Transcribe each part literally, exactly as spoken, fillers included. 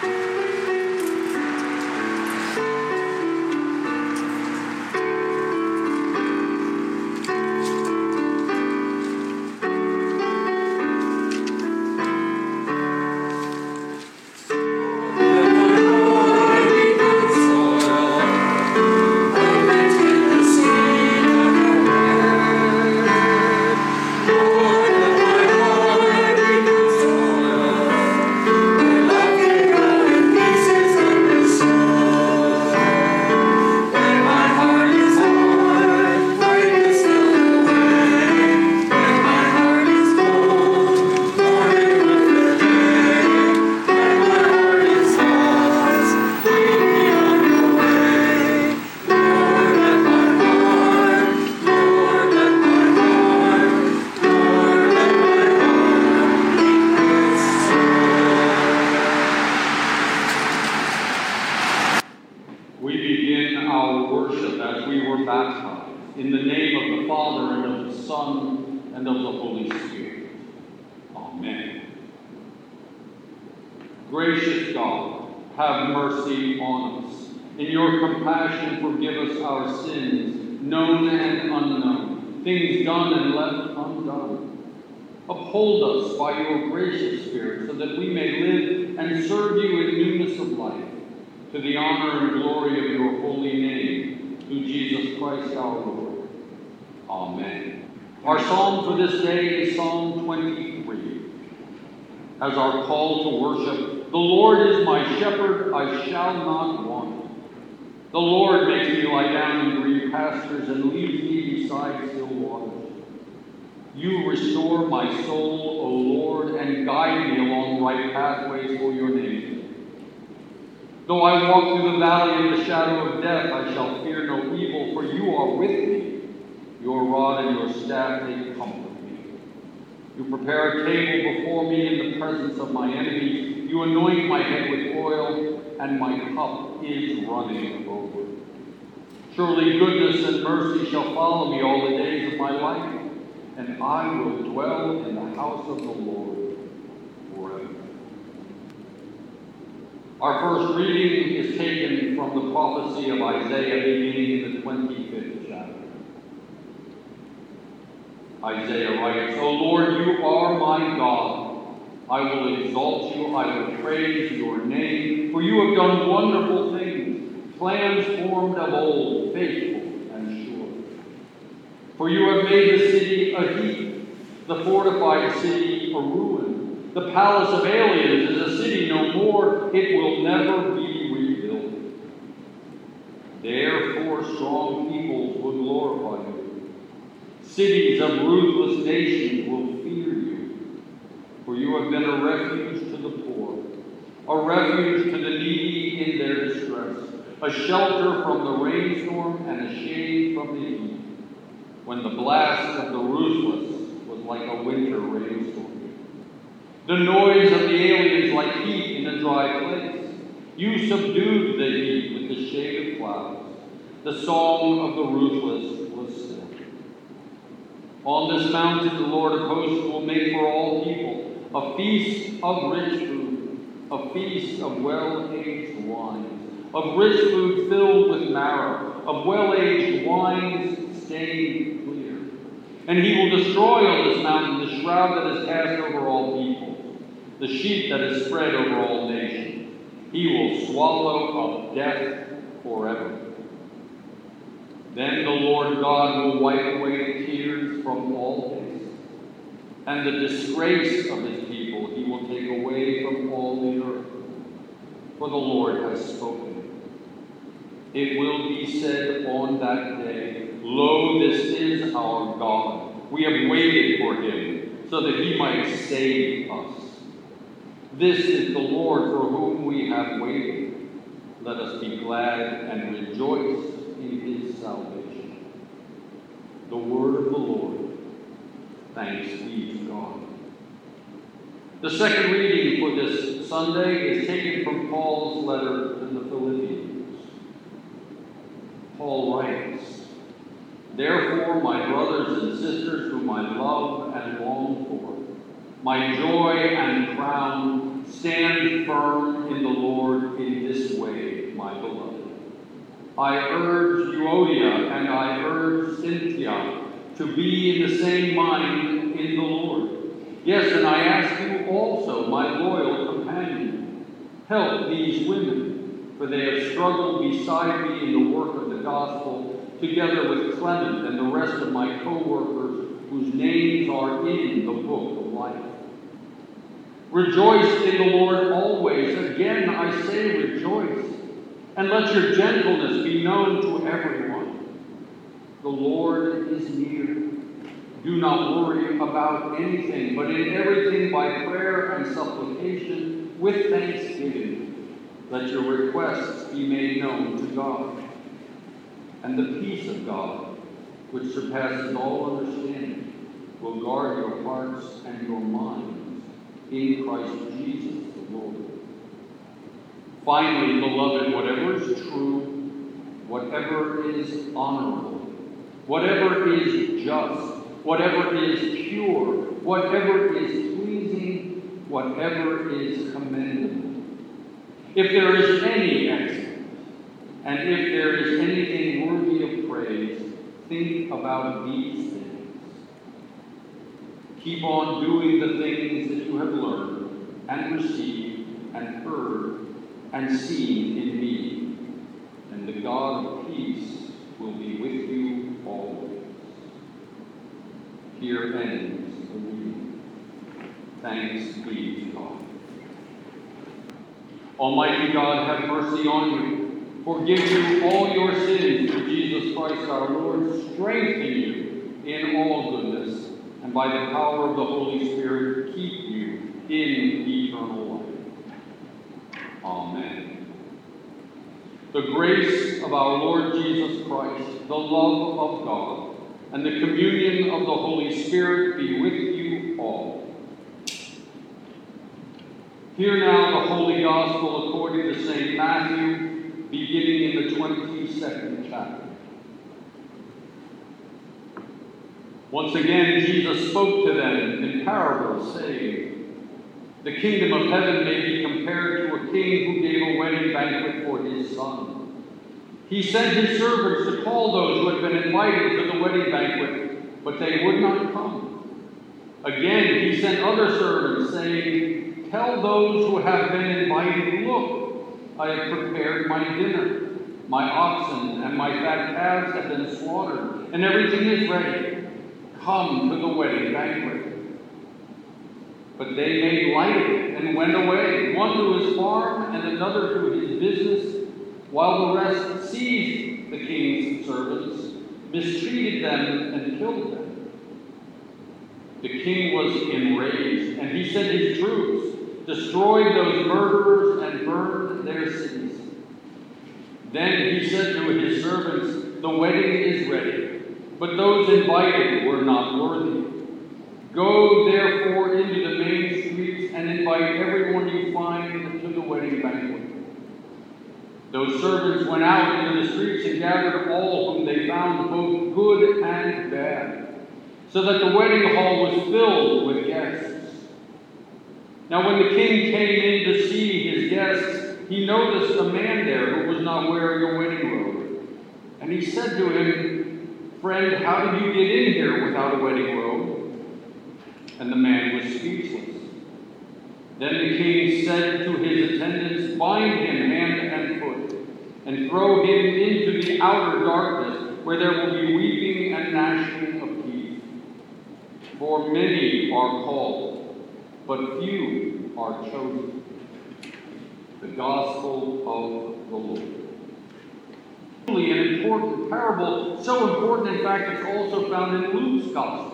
Gracious God, have mercy on us. In your compassion, forgive us our sins, known and unknown, things done and left undone. Uphold us by your gracious Spirit, so that we may live and serve you in newness of life, to the honor and glory of your holy name, through Jesus Christ our Lord. Amen. Our psalm for this day is Psalm twenty-three. As our call to worship, the Lord is my shepherd, I shall not want. The Lord makes me lie down in green pastures and leads me beside still waters. You restore my soul, O Lord, and guide me along right pathways for your name. Though I walk through the valley of the shadow of death, I shall fear no evil, for you are with me. Your rod and your staff, they comfort me. You prepare a table before me in the presence of my enemies. You anoint my head with oil, and my cup is running over. Surely goodness and mercy shall follow me all the days of my life, and I will dwell in the house of the Lord forever. Our first reading is taken from the prophecy of Isaiah, beginning in the twenty-fifth chapter. Isaiah writes, O Lord, you are my God. I will exalt you, I will praise your name, for you have done wonderful things, plans formed of old, faithful and sure. For you have made the city a heap, the fortified city a ruin. The palace of aliens is a city no more, it will never be rebuilt. Therefore strong peoples will glorify you. Cities of ruthless nations will fear you, for you have been a refuge to the poor, a refuge to the needy in their distress, a shelter from the rainstorm and a shade from the heat, when the blast of the ruthless was like a winter rainstorm. The noise of the aliens like heat in a dry place. You subdued the heat with the shade of clouds. The song of the ruthless was still. On this mountain the Lord of hosts will make for all people a feast of rich food, a feast of well-aged wines, of rich food filled with marrow, of well-aged wines stained clear. And he will destroy on this mountain the shroud that is cast over all people, the sheet that is spread over all nations. He will swallow up death forever. Then the Lord God will wipe away the tears from all faces, and the disgrace of his people he will take away from all the earth. For the Lord has spoken. It will be said on that day, Lo, this is our God. We have waited for him, so that he might save us. This is the Lord for whom we have waited. Let us be glad and rejoice in his salvation. The word of the Lord. Thanks be to God. The second reading for this Sunday is taken from Paul's letter to the Philippians. Paul writes, Therefore, my brothers and sisters, whom I love and long for, my joy and crown, stand firm in the Lord I urge Euodia and I urge Cynthia to be in the same mind in the Lord. Yes, and I ask you also, my loyal companion, help these women, for they have struggled beside me in the work of the gospel, together with Clement and the rest of my co-workers, whose names are in the book of life. Rejoice in the Lord always. Again, I say rejoice. And let your gentleness be known to everyone. The Lord is near. Do not worry about anything, but in everything by prayer and supplication with thanksgiving, let your requests be made known to God. And the peace of God, which surpasses all understanding, will guard your hearts and your minds in Christ Jesus the Lord. Finally, beloved, whatever is true, whatever is honorable, whatever is just, whatever is pure, whatever is pleasing, whatever is commendable, if there is any excellence, and if there is anything worthy of praise, think about these things. Keep on doing the things that you have learned and received and heard and seen in me, and the God of peace will be with you always. Here ends the reading. Thanks be to God. Almighty God, have mercy on you. Forgive you all your sins through Jesus Christ our Lord. Strengthen you in all goodness, and by the power of the Holy Spirit, keep you in eternal life. Amen. The grace of our Lord Jesus Christ, the love of God, and the communion of the Holy Spirit be with you all. Hear now the Holy Gospel according to Saint Matthew, beginning in the twenty-second chapter. Once again, Jesus spoke to them in parables, saying, "The kingdom of heaven may be compared to a king who gave a wedding banquet for his son. He sent his servants to call those who had been invited to the wedding banquet, but they would not come. Again, he sent other servants, saying, 'Tell those who have been invited, look, I have prepared my dinner. My oxen and my fat calves have been slaughtered, and everything is ready. Come to the wedding banquet.' But they made light of it and went away, one to his farm and another to his business, while the rest seized the king's servants, mistreated them, and killed them. The king was enraged, and he sent his troops, destroyed those murderers, and burned their cities. Then he said to his servants, 'The wedding is ready, but those invited were not worthy. Go therefore into the main streets and invite everyone you find to the wedding banquet.' Those servants went out into the streets and gathered all whom they found, both good and bad, so that the wedding hall was filled with guests. Now when the king came in to see his guests, he noticed a man there who was not wearing a wedding robe. And he said to him, 'Friend, how did you get in here without a wedding robe?' And the man was speechless. Then the king said to his attendants, 'Bind him hand and foot, and throw him into the outer darkness, where there will be weeping and gnashing of teeth. For many are called, but few are chosen.'" The Gospel of the Lord. Truly an important parable, so important in fact it's also found in Luke's Gospel.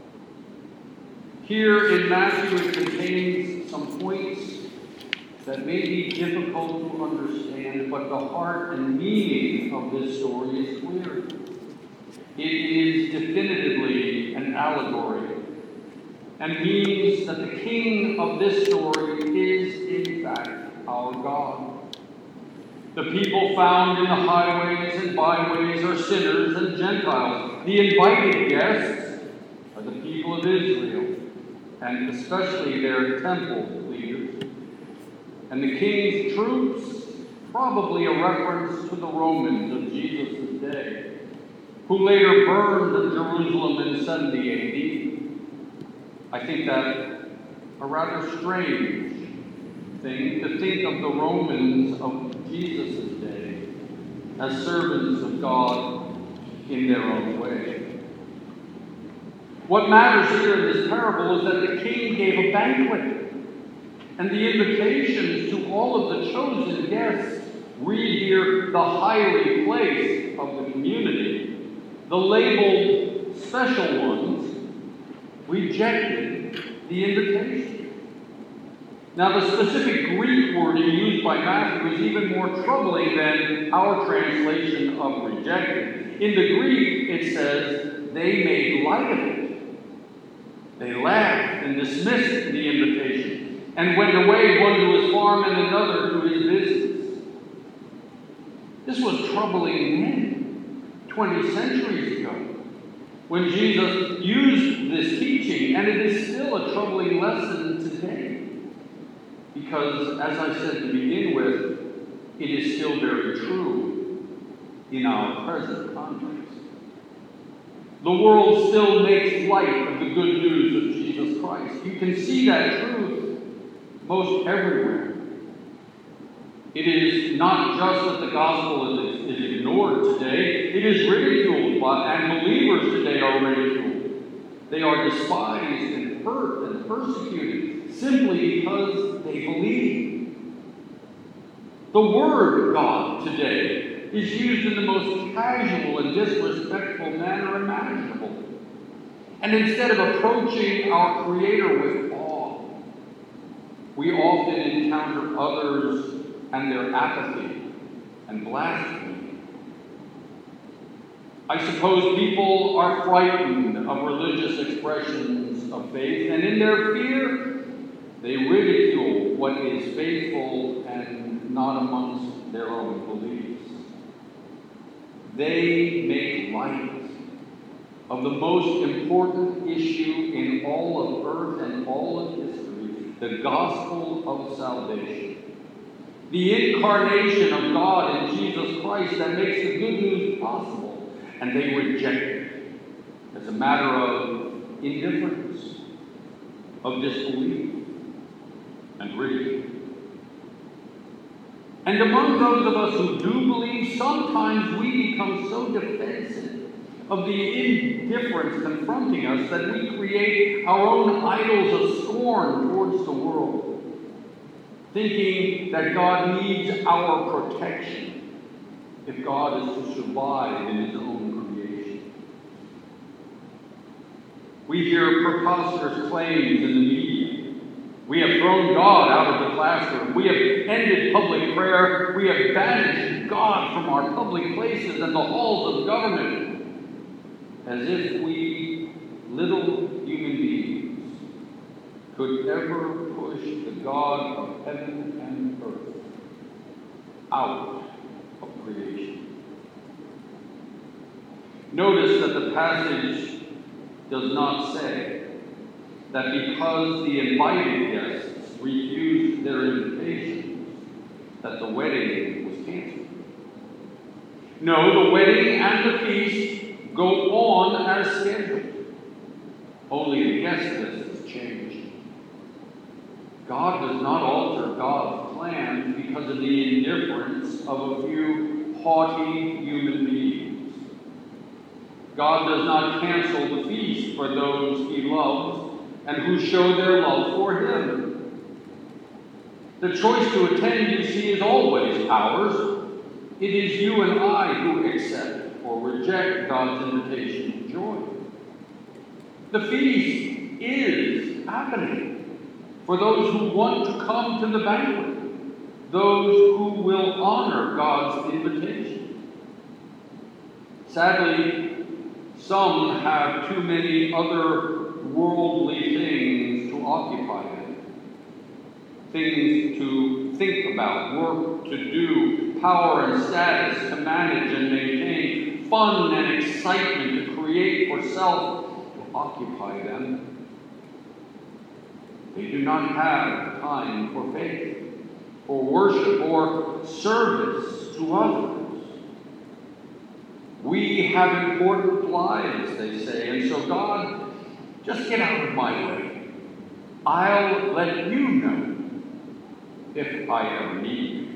Here in Matthew it contains some points that may be difficult to understand, but the heart and meaning of this story is clear. It is definitively an allegory, and means that the king of this story is in fact our God. The people found in the highways and byways are sinners and Gentiles. The invited guests are the people of Israel, and especially their temple leaders. And the king's troops probably a reference to the Romans of Jesus' day, who later burned Jerusalem in seventy A D. I think that a rather strange thing to think of the Romans of Jesus' day as servants of God in their own way. What matters here in this parable is that the king gave a banquet, and the invitations to all of the chosen guests read here the highly placed of the community. The labeled special ones rejected the invitation. Now, the specific Greek word used by Matthew is even more troubling than our translation of rejected. In the Greek, it says, they made light of it. They laughed and dismissed the invitation and went away, one to his farm and another to his business. This was troubling then, twenty centuries ago, when Jesus used this teaching, and it is still a troubling lesson today. Because, as I said to begin with, it is still very true in our present context. The world still makes light of the good news of Jesus Christ. You can see that truth most everywhere. It is not just that the gospel is, is ignored today, it is ridiculed, by, and believers today are ridiculed. They are despised and hurt and persecuted simply because they believe. The word God today is used in the most casual and disrespectful manner imaginable. And instead of approaching our Creator with awe, we often encounter others and their apathy and blasphemy. I suppose people are frightened of religious expressions of faith, and in their fear, they ridicule what is faithful and not amongst their own beliefs. They make light of the most important issue in all of earth and all of history, the gospel of salvation. The incarnation of God in Jesus Christ that makes the good news possible, and they reject it as a matter of indifference, of disbelief, and ridicule. And among those of us who do believe, sometimes we become so defensive of the indifference confronting us that we create our own idols of scorn towards the world, thinking that God needs our protection if God is to survive in his own creation. We hear preposterous claims in the media. We have thrown God out of the classroom. We have ended public prayer. We have banished God from our public places and the halls of government, as if we, little human beings, could ever push the God of heaven and earth out of creation. Notice that the passage does not say that because the invited guests refused their invitations, that the wedding was canceled. No, the wedding and the feast go on as scheduled. Only the guest list has changed. God does not alter God's plan because of the indifference of a few haughty human beings. God does not cancel the feast for those he loves and who show their love for him. The choice to attend, you see, is always ours. It is you and I who accept or reject God's invitation to join. The feast is happening for those who want to come to the banquet, those who will honor God's invitation. Sadly, some have too many other worldly things to occupy them. Things to think about, work to do, power and status to manage and maintain, fun and excitement to create for self to occupy them. They do not have time for faith. or worship or service to others. We have important lives, they say, and so God, just get out of my way. I'll let you know if I ever need you.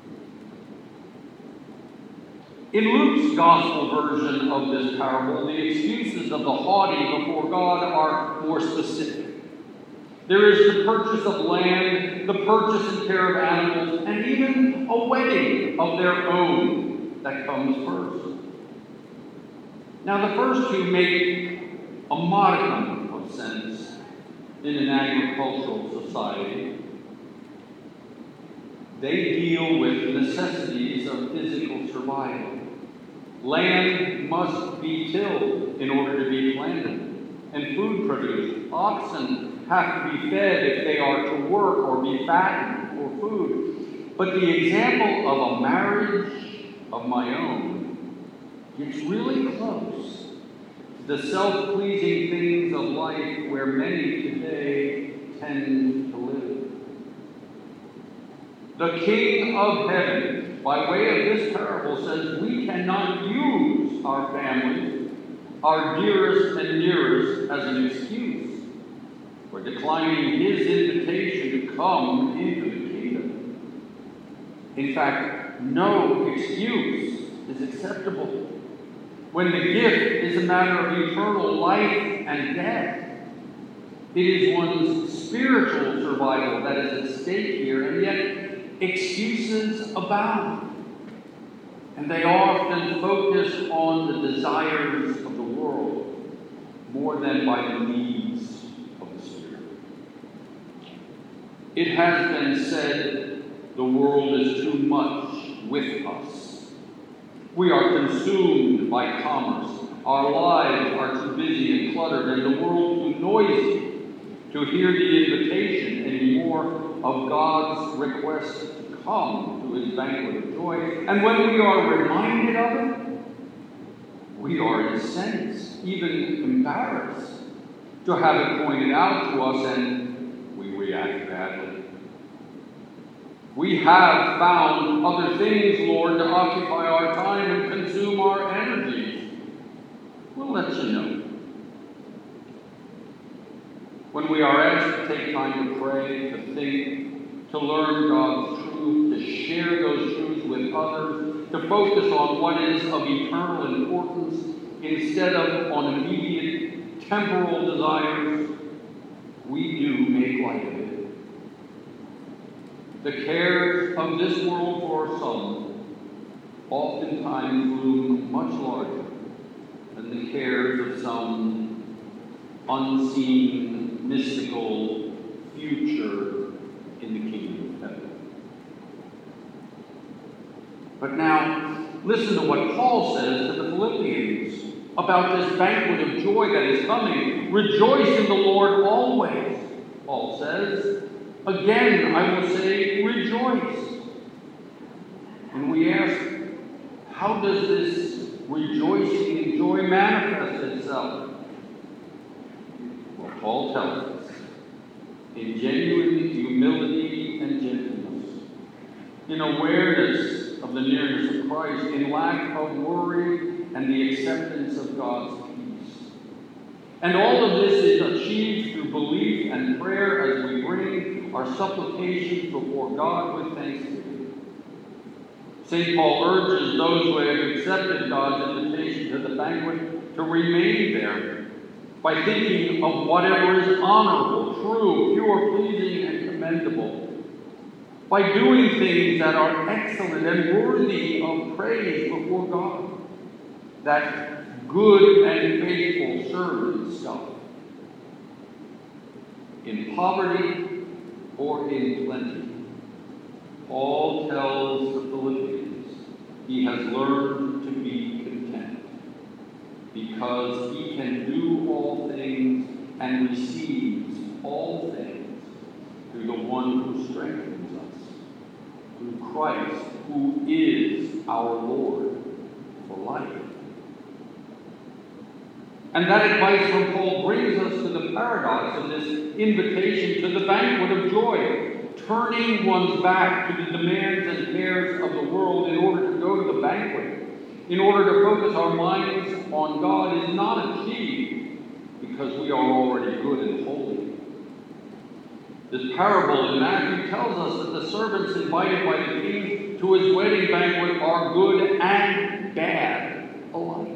In Luke's gospel version of this parable, the excuses of the haughty before God are more specific. There is the purchase of land, the purchase and care of animals, and even a wedding of their own that comes first. Now, the first two make a modicum of sense in an agricultural society. They deal with necessities of physical survival. Land must be tilled in order to be planted and food produced. Oxen have to be fed if they are to work or be fattened for food. But the example of a marriage of my own gets really close to the self-pleasing things of life where many today tend to live. The King of Heaven, by way of this parable, says we cannot use our families, our dearest and nearest, as an excuse for declining his invitation to come into the kingdom. In fact, no excuse is acceptable when the gift is a matter of eternal life and death. It is one's spiritual survival that is at stake here, and yet excuses abound. And they often focus on the desires of the world more than by the needs of the Spirit. It has been said the world is too much with us. We are consumed by commerce. Our lives are too busy and cluttered, and the world too noisy to hear the invitation anymore of God's request to come to his banquet of joy. And when we are reminded of it, we are incensed, even embarrassed to have it pointed out to us, and we react badly. We have found other things, Lord, to occupy our time and consume our energies. We'll let you know. When we are asked to take time to pray, to think, to learn God's truth, to share those truths with others, to focus on what is of eternal importance instead of on immediate temporal desires, we do make light of it. The cares of this world for some oftentimes loom much larger than the cares of some unseen, mystical future in the kingdom of heaven. But now, listen to what Paul says to the Philippians about this banquet of joy that is coming. Rejoice in the Lord always, Paul says. Again, I will say, rejoice. And we ask, how does this rejoicing and joy manifest itself? Well, Paul tells us, in genuine humility and gentleness, in awareness of the nearness of Christ, in lack of worry and the acceptance of God's peace. And all of this is achieved through belief and prayer as we bring our supplications before God with thanksgiving. Saint Paul urges those who have accepted God's invitation to the banquet to remain there by thinking of whatever is honorable, true, pure, pleasing, and commendable, by doing things that are excellent and worthy of praise before God, that good and faithful servant stuff. In poverty or in plenty, Paul tells the Philippians he has learned to be content because he can do all things and receives all things through the one who strengthens us, through Christ, who is our Lord for life. And that advice from Paul brings us to the paradox of this invitation to the banquet of joy. turning one's back to the demands and cares of the world in order to go to the banquet, in order to focus our minds on God, is not achieved because we are already good and holy. This parable in Matthew tells us that the servants invited by the king to his wedding banquet are good and bad alike.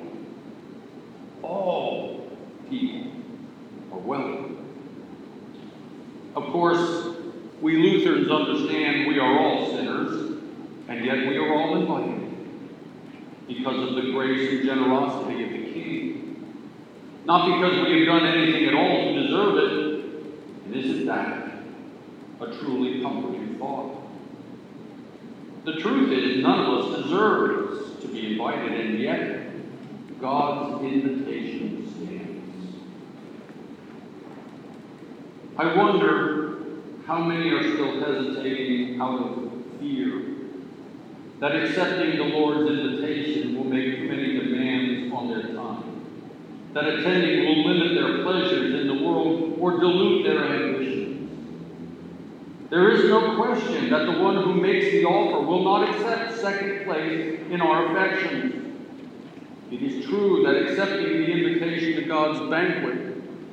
All people are welcome. Of course, we Lutherans understand we are all sinners, and yet we are all invited because of the grace and generosity of the King. Not because we have done anything at all to deserve it. And isn't that a truly comforting thought? The truth is, none of us deserves to be invited, and yet God's invitation stands. I wonder how many are still hesitating out of fear that accepting the Lord's invitation will make too many demands on their time, that attending will limit their pleasures in the world or dilute their ambitions. There is no question that the one who makes the offer will not accept second place in our affections. It is true that accepting the invitation to God's banquet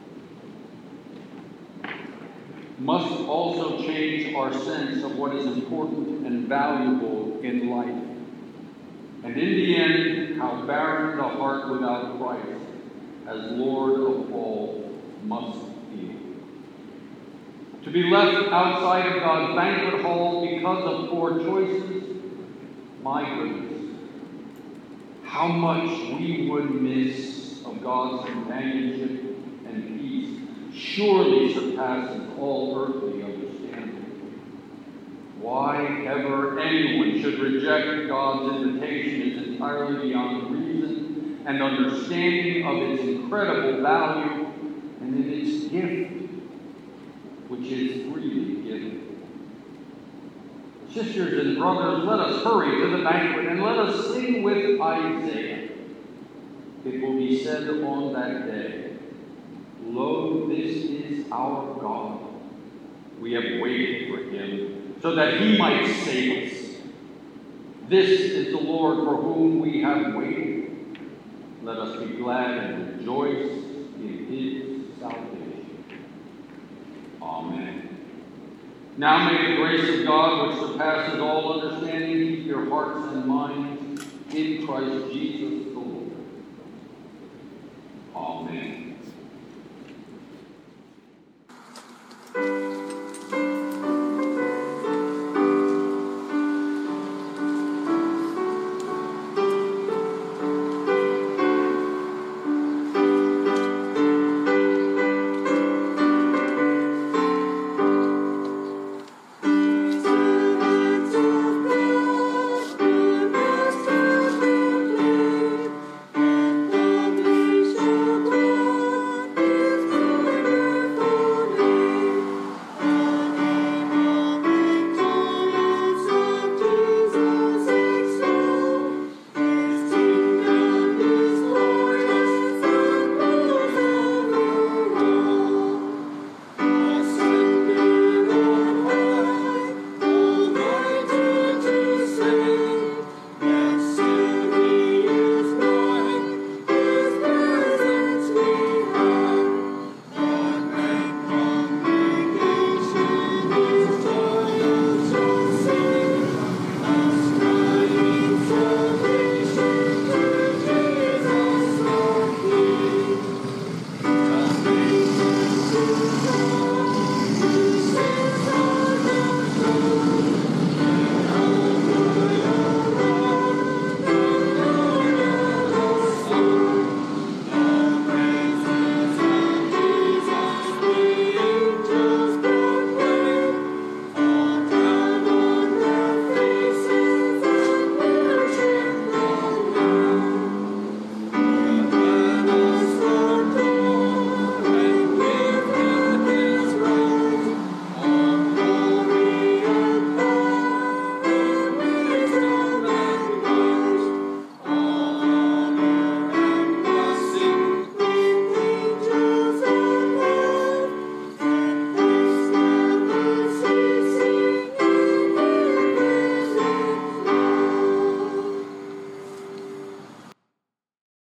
must also change our sense of what is important and valuable in life. And in the end, how barren the heart without Christ, as Lord of all, must feel. To be left outside of God's banquet hall because of poor choices, my goodness, how much we would miss of God's companionship and peace surely surpasses all earthly understanding. Why ever anyone should reject God's invitation is entirely beyond reason and understanding of its incredible value and in its gift, which is freely given. Sisters and brothers, let us hurry to the banquet and let us sing with Isaiah. It will be said on that day, "Lo, this is our God. We have waited for him, so that he might save us. This is the Lord for whom we have waited. Let us be glad and rejoice in his salvation." Amen. Now may the grace of God, which surpasses all understanding, keep your hearts and minds in Christ Jesus.